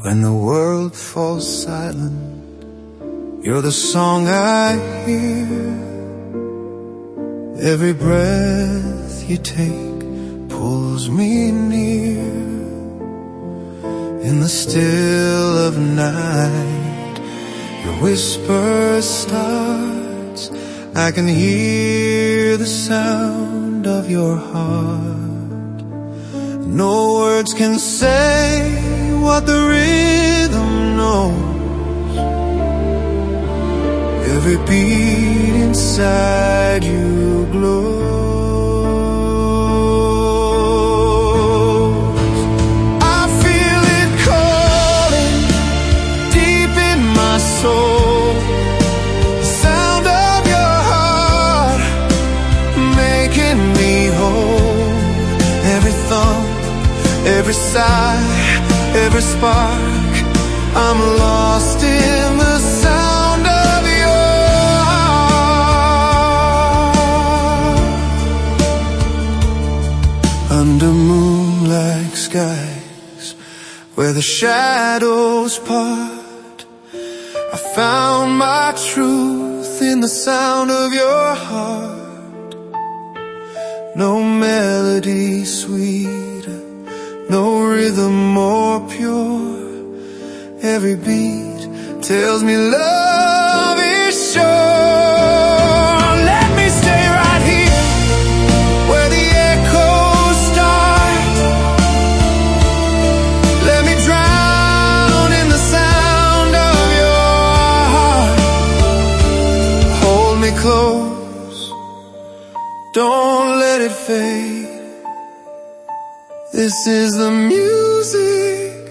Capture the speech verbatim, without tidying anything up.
When the world falls silent, you're the song I hear. Every breath you take pulls me near. In the still of night, your whisper starts. I can hear the sound of your heart. No words can say what the rhythm knows. Every beat inside you glows. I feel it calling deep in my soul. The sound of your heart making me whole. Every thump, every sigh, every spark, I'm lost in the sound of your heart. Under moonlight skies, where the shadows part, I found my truth in the sound of your heart. No melody sweeter, no rhythm more pure. Every beat tells me love is sure. Let me stay right here where the echoes start. Let me drown in the sound of your heart. Hold me close, don't let it fade. This is the music